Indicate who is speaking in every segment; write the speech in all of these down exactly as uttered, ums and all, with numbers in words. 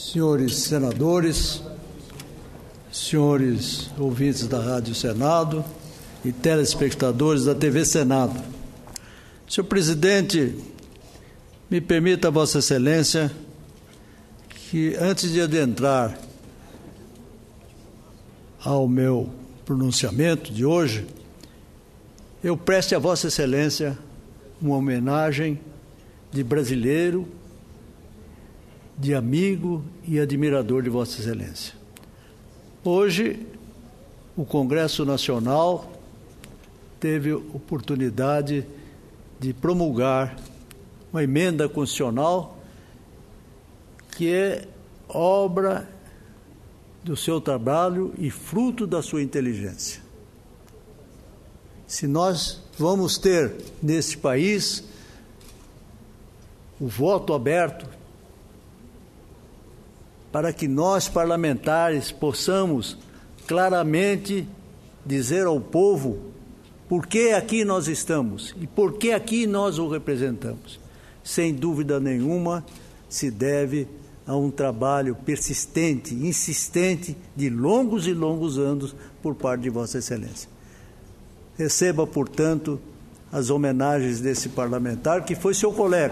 Speaker 1: senhores senadores, senhores ouvintes da Rádio Senado e telespectadores da T V Senado. Senhor presidente, me permita, Vossa Excelência, que antes de adentrar ao meu pronunciamento de hoje, eu preste a Vossa Excelência uma homenagem de brasileiro, de amigo e admirador de Vossa Excelência. Hoje, o Congresso Nacional teve oportunidade de promulgar uma emenda constitucional que é obra do seu trabalho e fruto da sua inteligência. Se nós vamos ter neste país o voto aberto para que nós, parlamentares, possamos claramente dizer ao povo por que aqui nós estamos e por que aqui nós o representamos. Sem dúvida nenhuma, se deve a um trabalho persistente, insistente, de longos e longos anos por parte de Vossa Excelência. Receba, portanto, as homenagens desse parlamentar, que foi seu colega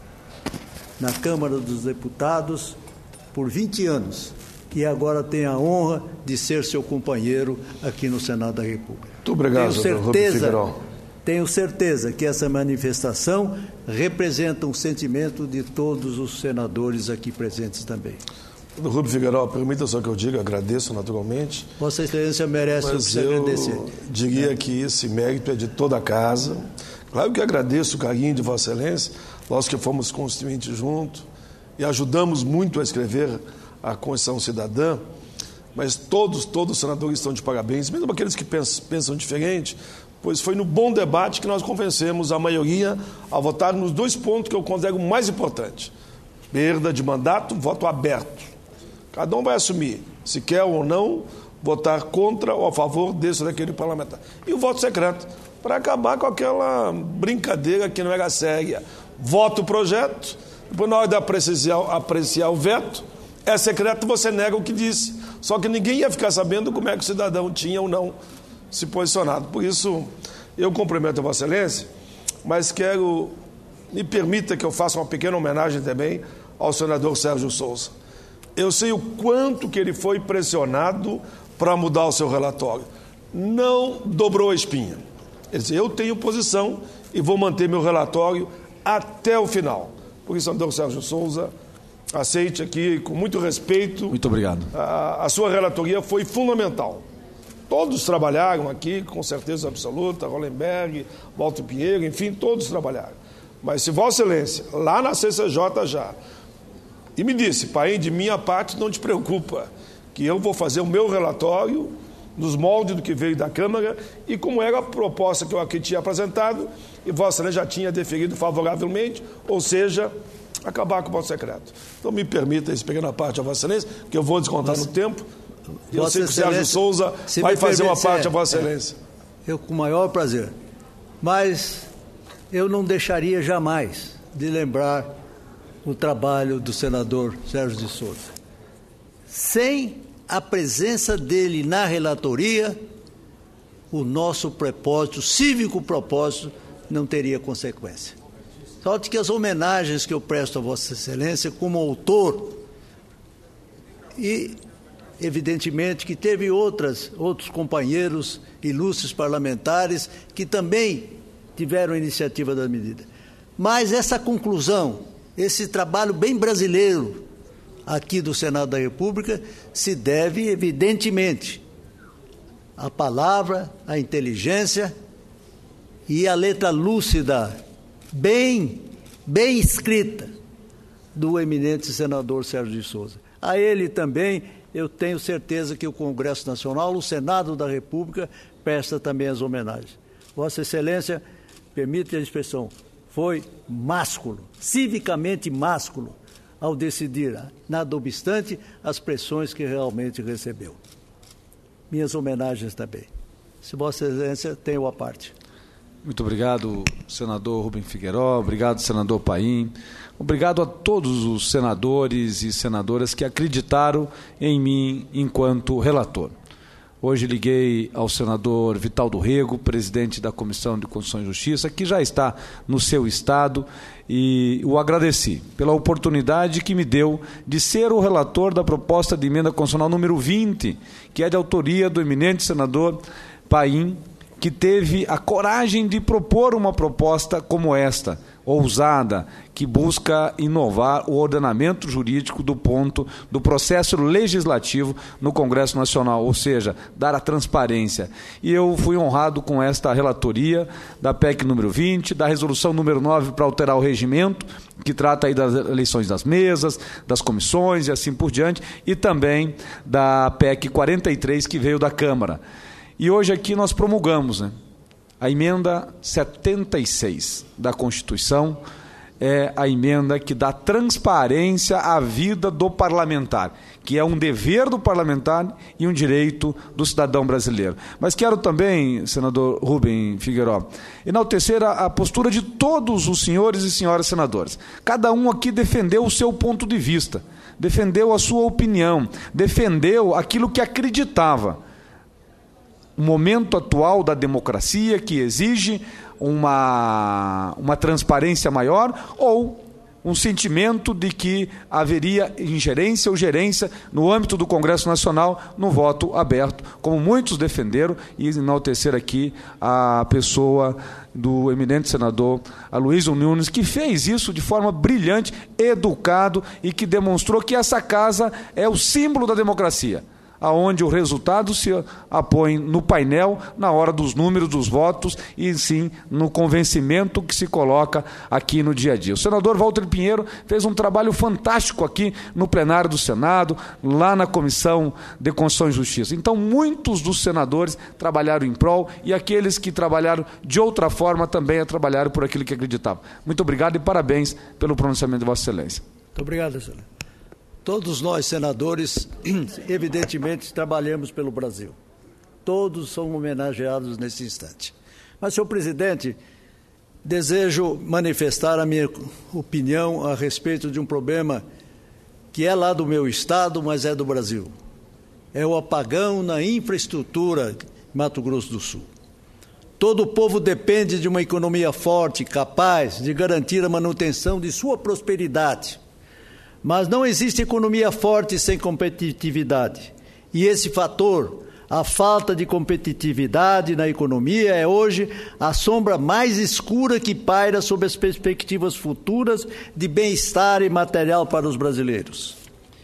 Speaker 1: na Câmara dos Deputados por vinte anos, e agora tem a honra de ser seu companheiro aqui no Senado da República.
Speaker 2: Muito obrigado,
Speaker 1: tenho certeza, tenho certeza que essa manifestação representa um sentimento de todos os senadores aqui presentes também.
Speaker 2: Rubem Figueiredo, permita só que eu diga, agradeço naturalmente.
Speaker 1: Vossa Excelência merece
Speaker 2: mas
Speaker 1: se
Speaker 2: eu
Speaker 1: agradecer.
Speaker 2: diria é. que esse mérito é de toda a casa. Claro que agradeço o carinho de Vossa Excelência, nós que fomos constituintes juntos e ajudamos muito a escrever a Constituição Cidadã, mas todos, todos os senadores estão de parabéns, mesmo aqueles que pensam, pensam diferente, pois foi no bom debate que nós convencemos a maioria a votar nos dois pontos que eu considero mais importantes: perda de mandato, voto aberto. Cada um vai assumir se quer ou não votar contra ou a favor desse ou daquele parlamentar. E o voto secreto, para acabar com aquela brincadeira que não era séria. Vota o projeto, depois na hora de apreciar, apreciar o veto, é secreto, você nega o que disse. Só que ninguém ia ficar sabendo como é que o cidadão tinha ou não se posicionado. Por isso, eu cumprimento a Vossa Excelência, mas quero, me permita que eu faça uma pequena homenagem também ao senador Sérgio Souza. Eu sei o quanto que ele foi pressionado para mudar o seu relatório. Não dobrou a espinha. Ele disse, eu tenho posição e vou manter meu relatório até o final. Por isso, senador Sérgio Souza, aceite aqui com muito respeito.
Speaker 3: Muito obrigado.
Speaker 2: A, a sua relatoria foi fundamental. Todos trabalharam aqui, com certeza absoluta, Hollenberg, Walter Pinheiro, enfim, todos trabalharam. Mas se Vossa Excelência, lá na C C J já, e me disse, pai, de minha parte não te preocupa, que eu vou fazer o meu relatório nos moldes do que veio da Câmara e como era a proposta que eu aqui tinha apresentado, e Vossa Excelência já tinha deferido favoravelmente, ou seja, acabar com o voto secreto. Então me permita esse pequena parte a Vossa Excelência, que eu vou descontar Vossa, no tempo. E eu sei que o Sérgio Souza vai fazer uma parte a Vossa Excelência.
Speaker 1: É, eu com o maior prazer. Mas eu não deixaria jamais de lembrar o trabalho do senador Sérgio de Souza. Sem a presença dele na relatoria, o nosso propósito, cívico propósito, não teria consequência. Só que as homenagens que eu presto a Vossa Excelência como autor, e evidentemente que teve outras, outros companheiros ilustres parlamentares que também tiveram iniciativa da medida. Mas essa conclusão, esse trabalho bem brasileiro aqui do Senado da República se deve, evidentemente, à palavra, à inteligência e à letra lúcida, bem, bem escrita, do eminente senador Sérgio de Souza. A ele também, eu tenho certeza que o Congresso Nacional, o Senado da República, presta também as homenagens. Vossa Excelência, permite a expressão, foi másculo, civicamente másculo, ao decidir, nada obstante, as pressões que realmente recebeu. Minhas homenagens também. Se Vossa Excelência tem a parte.
Speaker 3: Muito obrigado, senador Rubem Figueiró, obrigado, senador Paim, obrigado a todos os senadores e senadoras que acreditaram em mim enquanto relator. Hoje liguei ao senador Vital do Rego, presidente da Comissão de Constituição e Justiça, que já está no seu estado, e o agradeci pela oportunidade que me deu de ser o relator da proposta de emenda constitucional número vinte, que é de autoria do eminente senador Paim, que teve a coragem de propor uma proposta como esta, ousada, que busca inovar o ordenamento jurídico do ponto do processo legislativo no Congresso Nacional, ou seja, dar a transparência. E eu fui honrado com esta relatoria da P E C número vinte, da resolução número nove para alterar o regimento, que trata aí das eleições das mesas, das comissões e assim por diante, e também da P E C quarenta e três, que veio da Câmara. E hoje aqui nós promulgamos, né, a emenda setenta e seis da Constituição, é a emenda que dá transparência à vida do parlamentar, que é um dever do parlamentar e um direito do cidadão brasileiro. Mas quero também, senador Rubem Figueiró, enaltecer a, a postura de todos os senhores e senhoras senadores. Cada um aqui defendeu o seu ponto de vista, defendeu a sua opinião, defendeu aquilo que acreditava. O momento atual da democracia que exige uma, uma transparência maior ou um sentimento de que haveria ingerência ou gerência no âmbito do Congresso Nacional no voto aberto, como muitos defenderam, e enaltecer aqui a pessoa do eminente senador Aloysio Nunes, que fez isso de forma brilhante, educado e que demonstrou que essa casa é o símbolo da democracia, aonde o resultado se apõe no painel, na hora dos números dos votos e sim no convencimento que se coloca aqui no dia a dia. O senador Walter Pinheiro fez um trabalho fantástico aqui no plenário do Senado, lá na Comissão de Constituição e Justiça. Então, muitos dos senadores trabalharam em prol e aqueles que trabalharam de outra forma também trabalharam por aquilo que acreditavam. Muito obrigado e parabéns pelo pronunciamento de Vossa Excelência.
Speaker 1: Muito obrigado, senador. Todos nós, senadores, evidentemente, trabalhamos pelo Brasil. Todos são homenageados nesse instante. Mas, senhor presidente, desejo manifestar a minha opinião a respeito de um problema que é lá do meu estado, mas é do Brasil. É o apagão na infraestrutura de Mato Grosso do Sul. Todo o povo depende de uma economia forte, capaz de garantir a manutenção de sua prosperidade. Mas não existe economia forte sem competitividade. E esse fator, a falta de competitividade na economia, é hoje a sombra mais escura que paira sobre as perspectivas futuras de bem-estar material para os brasileiros.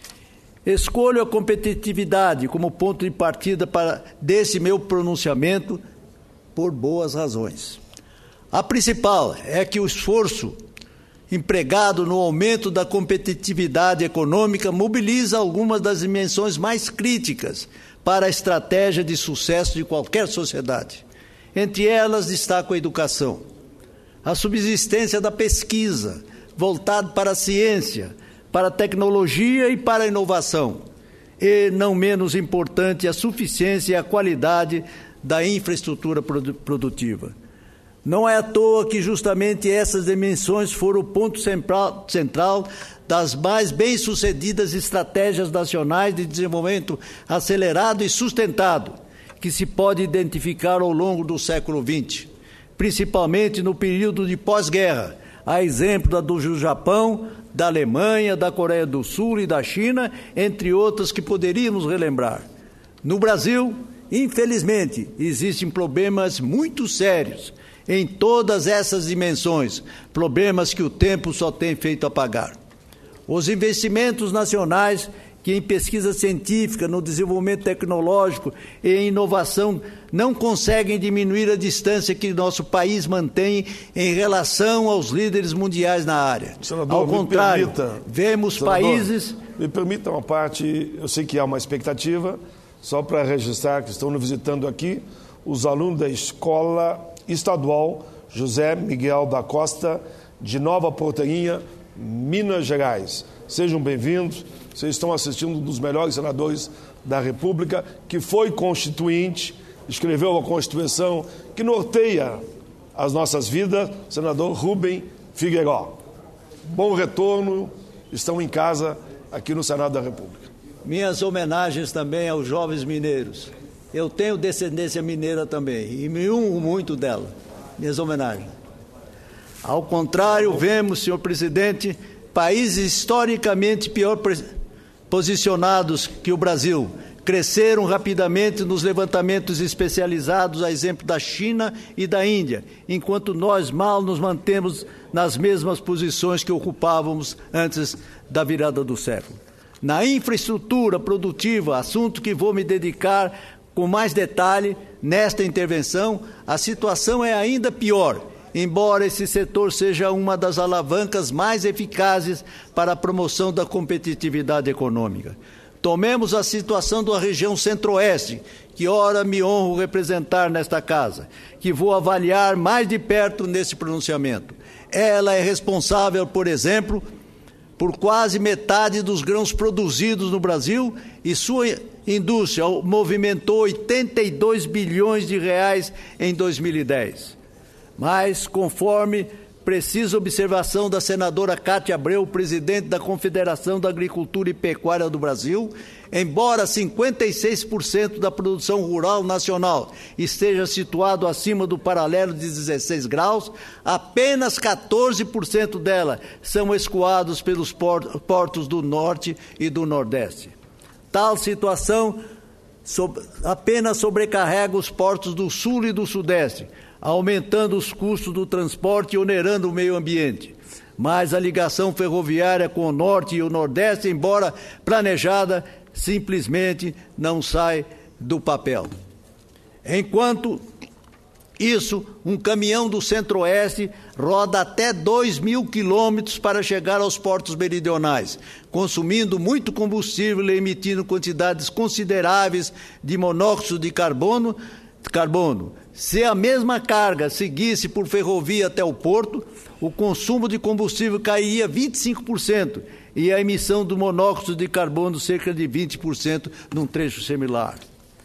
Speaker 1: Escolho a competitividade como ponto de partida para desse meu pronunciamento por boas razões. A principal é que o esforço empregado no aumento da competitividade econômica mobiliza algumas das dimensões mais críticas para a estratégia de sucesso de qualquer sociedade. Entre elas, destaco a educação, a subsistência da pesquisa, voltado para a ciência, para a tecnologia e para a inovação, e, não menos importante, a suficiência e a qualidade da infraestrutura produtiva. Não é à toa que justamente essas dimensões foram o ponto central, central das mais bem-sucedidas estratégias nacionais de desenvolvimento acelerado e sustentado que se pode identificar ao longo do século vinte, principalmente no período de pós-guerra, a exemplo da do Japão, da Alemanha, da Coreia do Sul e da China, entre outras que poderíamos relembrar. No Brasil, infelizmente, existem problemas muito sérios em todas essas dimensões, problemas que o tempo só tem feito apagar. Os investimentos nacionais que em pesquisa científica, no desenvolvimento tecnológico e em inovação não conseguem diminuir a distância que nosso país mantém em relação aos líderes mundiais na área.
Speaker 2: Senador,
Speaker 1: Ao contrário,
Speaker 2: permita,
Speaker 1: vemos
Speaker 2: senador,
Speaker 1: países...
Speaker 2: Me permita uma parte, eu sei que há uma expectativa, só para registrar que estão nos visitando aqui, os alunos da Escola Estadual José Miguel da Costa, de Nova Porteirinha, Minas Gerais. Sejam bem-vindos. Vocês estão assistindo um dos melhores senadores da República, que foi constituinte, escreveu a Constituição que norteia as nossas vidas, senador Rubem Figueiró. Bom retorno, estão em casa aqui no Senado da República.
Speaker 1: Minhas homenagens também aos jovens mineiros. Eu tenho descendência mineira também e me uno muito dela. Minhas homenagens. Ao contrário, vemos, senhor presidente, países historicamente pior posicionados que o Brasil cresceram rapidamente nos levantamentos especializados, a exemplo da China e da Índia, enquanto nós mal nos mantemos nas mesmas posições que ocupávamos antes da virada do século. Na infraestrutura produtiva, assunto que vou me dedicar com mais detalhe nesta intervenção, a situação é ainda pior, embora esse setor seja uma das alavancas mais eficazes para a promoção da competitividade econômica. Tomemos a situação da região centro-oeste, que ora me honro representar nesta casa, que vou avaliar mais de perto nesse pronunciamento. Ela é responsável, por exemplo, por quase metade dos grãos produzidos no Brasil e sua indústria movimentou oitenta e dois bilhões de reais em dois mil e dez. Mas, conforme precisa observação da senadora Cátia Abreu, presidente da Confederação da Agricultura e Pecuária do Brasil, embora cinquenta e seis por cento da produção rural nacional esteja situado acima do paralelo de dezesseis graus, apenas quatorze por cento dela são escoados pelos portos do Norte e do Nordeste. Tal situação apenas sobrecarrega os portos do Sul e do Sudeste, aumentando os custos do transporte e onerando o meio ambiente. Mas a ligação ferroviária com o Norte e o Nordeste, embora planejada, simplesmente não sai do papel. Enquanto isso, um caminhão do Centro-Oeste roda até dois mil quilômetros para chegar aos portos meridionais, consumindo muito combustível e emitindo quantidades consideráveis de monóxido de carbono, carbono. Se a mesma carga seguisse por ferrovia até o porto, o consumo de combustível cairia vinte e cinco por cento e a emissão do monóxido de carbono cerca de vinte por cento num trecho similar.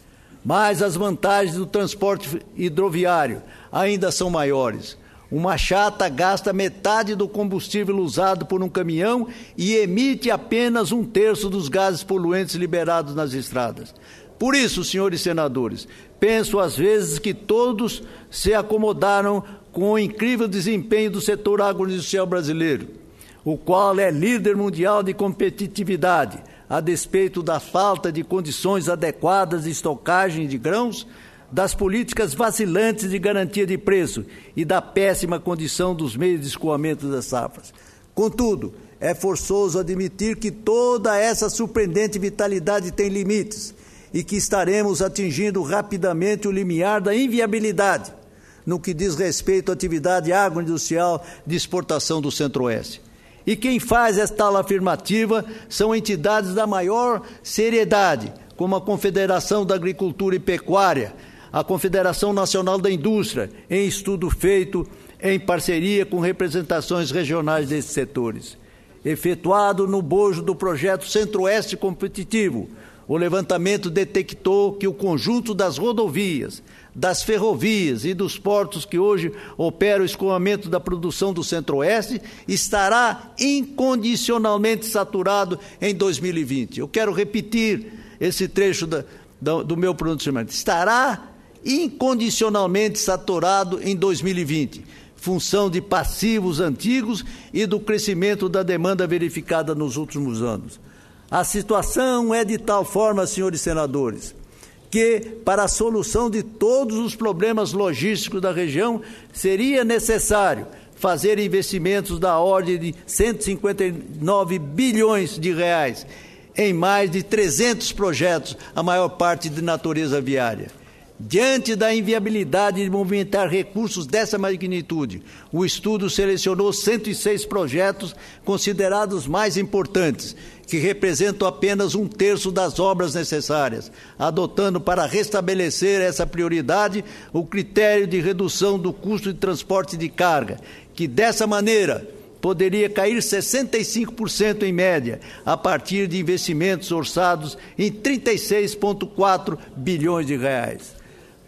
Speaker 1: Mas as vantagens do transporte hidroviário ainda são maiores. Uma chata gasta metade do combustível usado por um caminhão e emite apenas um terço dos gases poluentes liberados nas estradas. Por isso, senhores senadores, penso às vezes que todos se acomodaram com o incrível desempenho do setor agroindustrial brasileiro, o qual é líder mundial de competitividade, a despeito da falta de condições adequadas de estocagem de grãos, das políticas vacilantes de garantia de preço e da péssima condição dos meios de escoamento das safras. Contudo, é forçoso admitir que toda essa surpreendente vitalidade tem limites e que estaremos atingindo rapidamente o limiar da inviabilidade no que diz respeito à atividade agroindustrial de exportação do Centro-Oeste. E quem faz esta tal afirmativa são entidades da maior seriedade, como a Confederação da Agricultura e Pecuária, a Confederação Nacional da Indústria, em estudo feito em parceria com representações regionais desses setores. Efetuado no bojo do projeto Centro-Oeste Competitivo, o levantamento detectou que o conjunto das rodovias, das ferrovias e dos portos que hoje operam o escoamento da produção do Centro-Oeste estará incondicionalmente saturado em dois mil e vinte. Eu quero repetir esse trecho da, da, do meu pronunciamento. Estará incondicionalmente saturado em dois mil e vinte, função de passivos antigos e do crescimento da demanda verificada nos últimos anos. A situação é de tal forma, senhores senadores, que, para a solução de todos os problemas logísticos da região, seria necessário fazer investimentos da ordem de cento e cinquenta e nove bilhões de reais em mais de trezentos projetos, a maior parte de natureza viária. Diante da inviabilidade de movimentar recursos dessa magnitude, o estudo selecionou cento e seis projetos considerados mais importantes, que representam apenas um terço das obras necessárias, adotando para restabelecer essa prioridade o critério de redução do custo de transporte de carga, que dessa maneira poderia cair sessenta e cinco por cento em média, a partir de investimentos orçados em trinta e seis vírgula quatro bilhões de reais.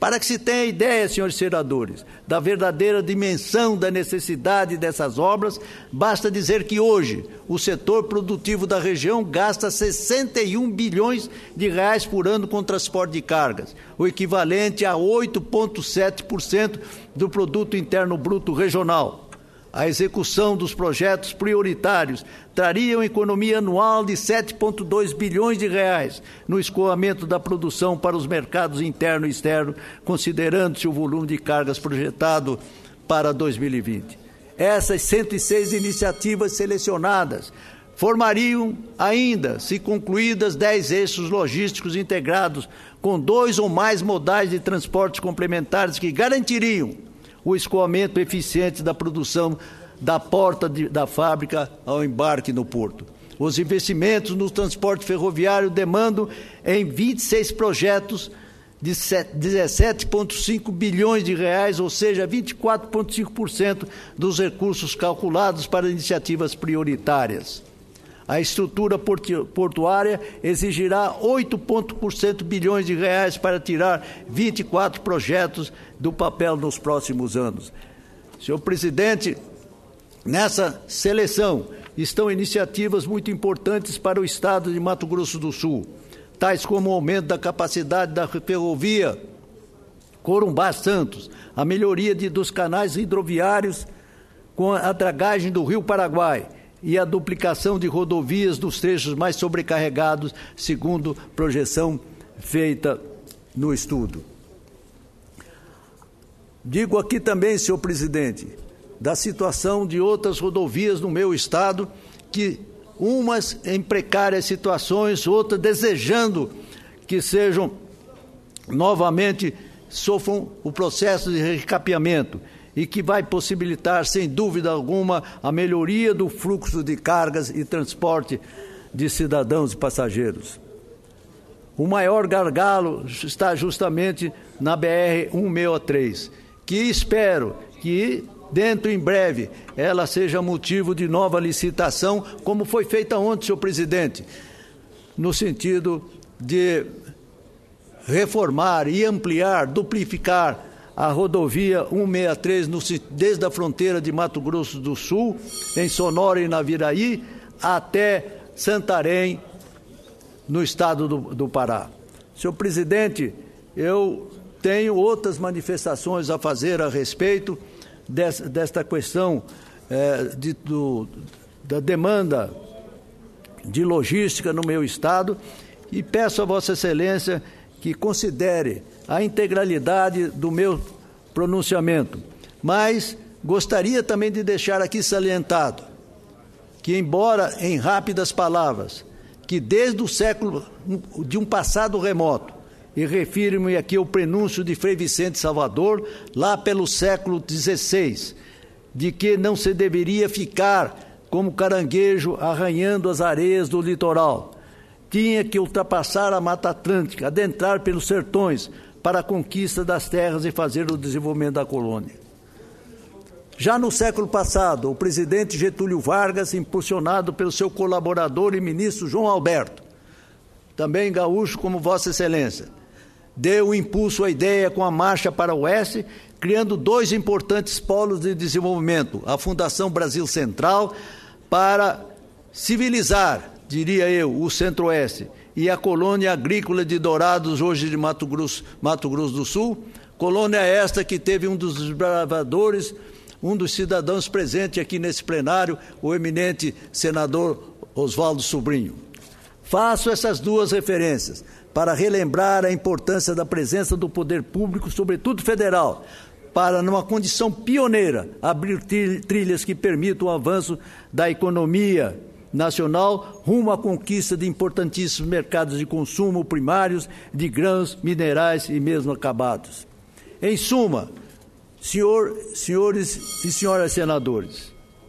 Speaker 1: Para que se tenha ideia, senhores senadores, da verdadeira dimensão da necessidade dessas obras, basta dizer que hoje o setor produtivo da região gasta sessenta e um bilhões de reais por ano com transporte de cargas, o equivalente a oito vírgula sete por cento do produto interno bruto regional. A execução dos projetos prioritários traria uma economia anual de sete vírgula dois bilhões de reais no escoamento da produção para os mercados interno e externo, considerando-se o volume de cargas projetado para dois mil e vinte. Essas cento e seis iniciativas selecionadas formariam ainda, se concluídas, dez eixos logísticos integrados com dois ou mais modais de transportes complementares que garantiriam o escoamento eficiente da produção da porta de, da fábrica ao embarque no porto. Os investimentos no transporte ferroviário demandam em vinte e seis projetos de dezessete vírgula cinco bilhões de reais, ou seja, vinte e quatro vírgula cinco por cento dos recursos calculados para iniciativas prioritárias. A estrutura portuária exigirá oito vírgula cento bilhões de reais para tirar vinte e quatro projetos do papel nos próximos anos. Senhor presidente, nessa seleção estão iniciativas muito importantes para o estado de Mato Grosso do Sul, tais como o aumento da capacidade da ferrovia Corumbá-Santos, a melhoria de, dos canais hidroviários com a dragagem do Rio Paraguai, e a duplicação de rodovias dos trechos mais sobrecarregados, segundo projeção feita no estudo. Digo aqui também, senhor presidente, da situação de outras rodovias no meu estado, que umas em precárias situações, outras desejando que sejam novamente, sofram o processo de recapeamento, e que vai possibilitar, sem dúvida alguma, a melhoria do fluxo de cargas e transporte de cidadãos e passageiros. O maior gargalo está justamente na B R cento e sessenta e três, que espero que, dentro em breve, ela seja motivo de nova licitação, como foi feita ontem, senhor presidente, no sentido de reformar e ampliar, duplicar a rodovia cento e sessenta e três, no, desde a fronteira de Mato Grosso do Sul, em Sonora e Naviraí, até Santarém, no estado do, do Pará. Senhor presidente, eu tenho outras manifestações a fazer a respeito dessa, desta questão é, de, do, da demanda de logística no meu estado, e peço a Vossa Excelência que considere a integralidade do meu pronunciamento. Mas gostaria também de deixar aqui salientado que, embora em rápidas palavras, que desde o século, de um passado remoto, e refiro-me aqui ao prenúncio de Frei Vicente Salvador, lá pelo século dezesseis, de que não se deveria ficar como caranguejo arranhando as areias do litoral. Tinha que ultrapassar a Mata Atlântica, adentrar pelos sertões para a conquista das terras e fazer o desenvolvimento da colônia. Já no século passado, o presidente Getúlio Vargas, impulsionado pelo seu colaborador e ministro João Alberto, também gaúcho como Vossa Excelência, deu impulso à ideia com a marcha para o oeste, criando dois importantes polos de desenvolvimento, a Fundação Brasil Central, para civilizar, diria eu, o Centro-Oeste, e a colônia agrícola de Dourados, hoje de Mato Grosso, Mato Grosso do Sul, colônia esta que teve um dos desbravadores, um dos cidadãos presentes aqui nesse plenário, o eminente senador Oswaldo Sobrinho. Faço essas duas referências para relembrar a importância da presença do poder público, sobretudo federal, para, numa condição pioneira, abrir trilhas que permitam o avanço da economia nacional rumo à conquista de importantíssimos mercados de consumo primários, de grãos, minerais e mesmo acabados. Em suma, senhor, senhores e senhoras senadores,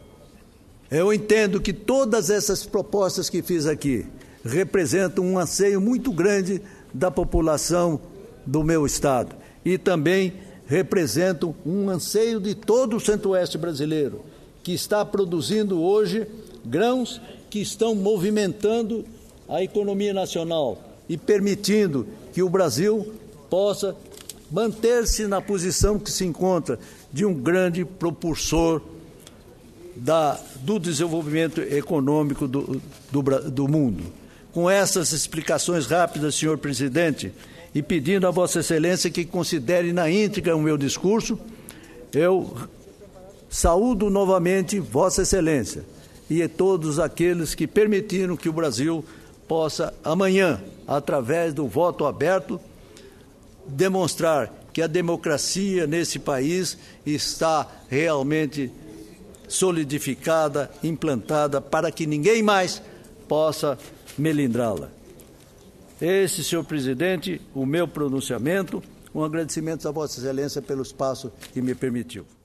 Speaker 1: eu entendo que todas essas propostas que fiz aqui representam um anseio muito grande da população do meu estado e também representam um anseio de todo o Centro-Oeste brasileiro, que está produzindo hoje grãos que estão movimentando a economia nacional e permitindo que o Brasil possa manter-se na posição que se encontra de um grande propulsor da, do desenvolvimento econômico do, do, do mundo. Com essas explicações rápidas, senhor presidente, e pedindo a Vossa Excelência que considere na íntegra o meu discurso, eu saúdo novamente Vossa Excelência e a todos aqueles que permitiram que o Brasil possa, amanhã, através do voto aberto, demonstrar que a democracia nesse país está realmente solidificada, implantada, para que ninguém mais possa melindrá-la. Esse, senhor presidente, o meu pronunciamento, um agradecimento a Vossa Excelência pelo espaço que me permitiu.